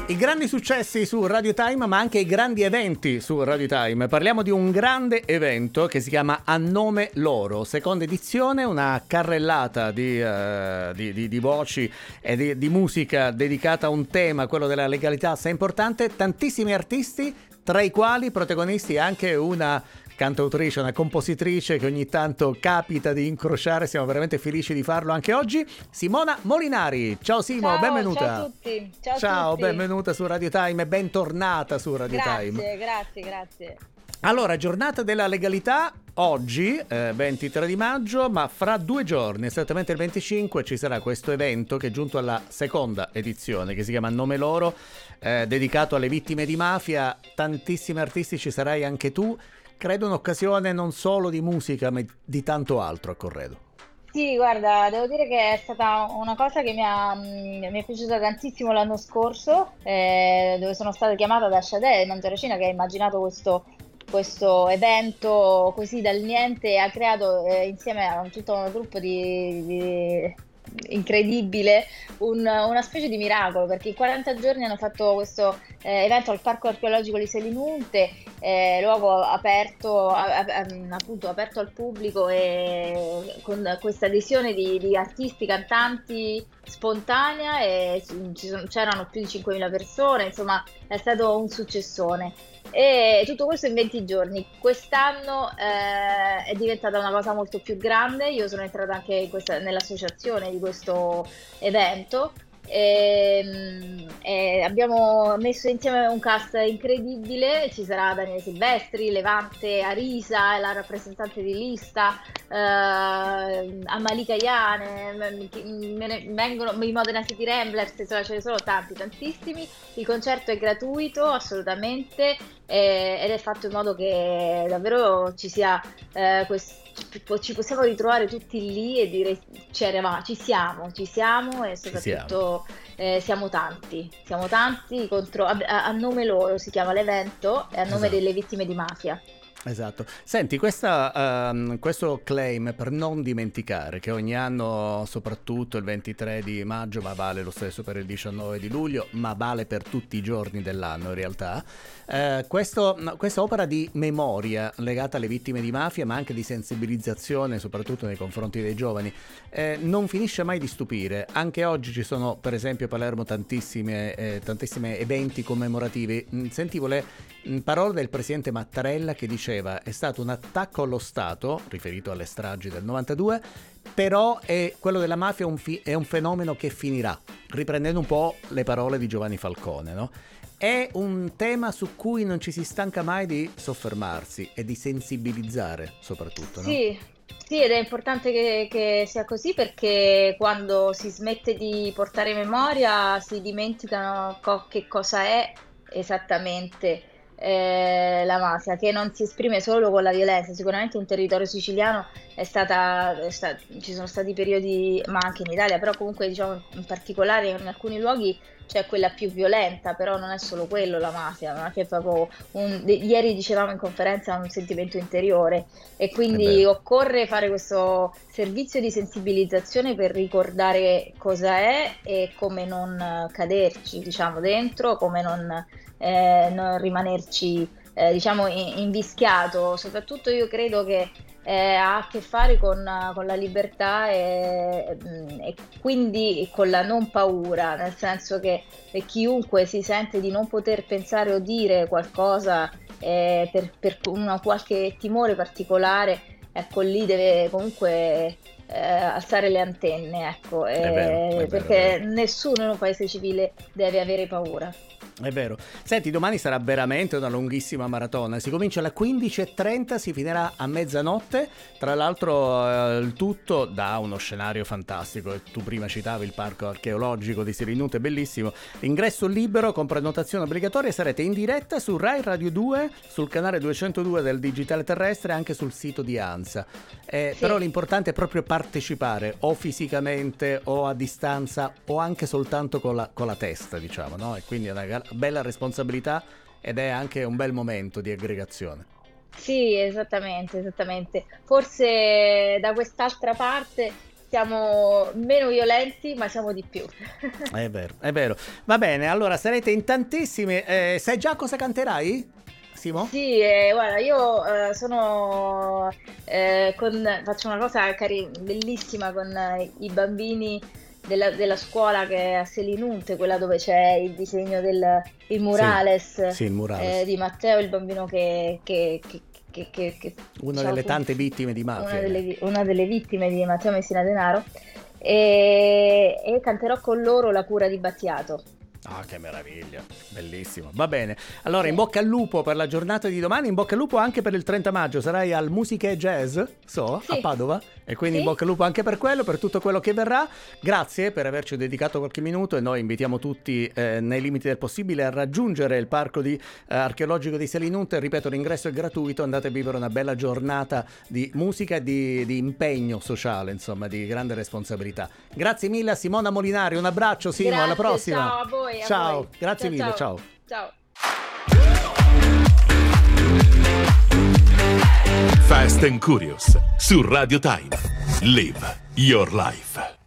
I grandi successi su Radio Time, ma anche i grandi eventi su Radio Time. Parliamo di un grande evento che si chiama A Nome Loro, seconda edizione, una carrellata di voci e di musica dedicata a un tema, quello della legalità, assai importante. Tantissimi artisti, tra i quali protagonisti anche una cantautrice, una compositrice che ogni tanto capita di incrociare. Siamo veramente felici di farlo anche oggi. Simona Molinari. Ciao Simo, Ciao, benvenuta. ciao a tutti. Ciao a tutti. Benvenuta su Radio Time e bentornata su Radio Time. Grazie. Allora, giornata della legalità oggi, 23 di maggio, ma fra 2 giorni, esattamente il 25, ci sarà questo evento che è giunto alla seconda edizione, che si chiama A Nome Loro, dedicato alle vittime di mafia. Tantissimi artisti, ci sarai anche tu. Credo un'occasione non solo di musica, ma di tanto altro a Corredo. Sì, guarda, devo dire che è stata una cosa che mi è piaciuta tantissimo l'anno scorso, dove sono stata chiamata da Sade Mangiaracina, che ha immaginato questo evento così dal niente e ha creato insieme a tutto un gruppo incredibile, una specie di miracolo, perché in 40 giorni hanno fatto questo evento al Parco Archeologico Liceo di Nunte, luogo aperto, appunto aperto al pubblico, e con questa adesione di artisti, cantanti spontanea, e c'erano più di 5.000 persone, insomma è stato un successone. E tutto questo in 20 giorni. Quest'anno è diventata una cosa molto più grande. Io sono entrata anche nell'associazione di questo evento e abbiamo messo insieme un cast incredibile. Ci sarà Daniele Silvestri, Levante Arisa, la rappresentante di lista, Amalika Iane, i Modena City Ramblers, insomma ce ne sono tantissimi. Il concerto è gratuito assolutamente, ed è fatto in modo che davvero ci sia ci possiamo ritrovare tutti lì e dire ci siamo, e soprattutto siamo tanti a nome loro si chiama l'evento, e a nome delle vittime di mafia. Esatto. Senti, questo claim per non dimenticare che ogni anno, soprattutto il 23 di maggio, ma vale lo stesso per il 19 di luglio, ma vale per tutti i giorni dell'anno in realtà, questa opera di memoria legata alle vittime di mafia, ma anche di sensibilizzazione soprattutto nei confronti dei giovani, non finisce mai di stupire. Anche oggi ci sono, per esempio a Palermo, tantissimi eventi commemorativi. Sentivo le parole del presidente Mattarella che diceva: è stato un attacco allo Stato, riferito alle stragi del 92, però quello della mafia è un fenomeno che finirà, riprendendo un po' le parole di Giovanni Falcone, no? È un tema su cui non ci si stanca mai di soffermarsi e di sensibilizzare soprattutto, no? Sì, ed è importante che sia così, perché quando si smette di portare memoria si dimenticano che cosa è esattamente la mafia, che non si esprime solo con la violenza. Sicuramente un territorio siciliano ci sono stati periodi, ma anche in Italia, però comunque diciamo in particolare in alcuni luoghi c'è quella più violenta, però non è solo quello la mafia, la mafia è proprio ieri dicevamo in conferenza, un sentimento interiore, e quindi occorre fare questo servizio di sensibilizzazione per ricordare cosa è e come non caderci, diciamo, dentro, come non rimanerci diciamo invischiato. Soprattutto io credo che ha a che fare con la libertà e quindi con la non paura, nel senso che chiunque si sente di non poter pensare o dire qualcosa per qualche timore particolare, ecco, lì deve comunque alzare le antenne, ecco, perché nessuno in un paese civile deve avere paura. È vero. Senti, domani sarà veramente una lunghissima maratona. Si comincia alle 15:30, si finirà a mezzanotte. Tra l'altro il tutto da uno scenario fantastico. Tu prima citavi il parco archeologico di Sirinute, bellissimo. Ingresso libero con prenotazione obbligatoria. Sarete in diretta su Rai Radio 2, sul canale 202 del digitale terrestre, anche sul sito di ANSA. Sì. Però l'importante è proprio partecipare, o fisicamente o a distanza, o anche soltanto con la testa, diciamo, no? E quindi è una bella responsabilità, ed è anche un bel momento di aggregazione. Sì, esattamente. Forse da quest'altra parte siamo meno violenti, ma siamo di più. È vero, è vero. Va bene, allora sarete in tantissimi. Sai già cosa canterai, Simo? Sì, guarda, io faccio una cosa bellissima con i bambini della scuola che è a Selinunte, quella dove c'è il disegno il murales, sì, il murales. Di Matteo, il bambino che una delle tante vittime di mafia. Una delle vittime di Matteo Messina Denaro, e canterò con loro La cura di Battiato. Ah, che meraviglia, bellissimo. Va bene, allora in bocca al lupo per la giornata di domani, in bocca al lupo anche per il 30 maggio, sarai al Musica e Jazz, a Padova, e quindi in bocca al lupo anche per quello, per tutto quello che verrà. Grazie per averci dedicato qualche minuto, e noi invitiamo tutti nei limiti del possibile a raggiungere il parco archeologico di Selinunte. Ripeto, l'ingresso è gratuito, andate a vivere una bella giornata di musica e di impegno sociale, insomma, di grande responsabilità. Grazie mille a Simona Molinari, un abbraccio Simo, grazie, alla prossima. Ciao a voi. Ciao, grazie mille, ciao. Ciao. Fast and Curious su Radio Time. Live your life.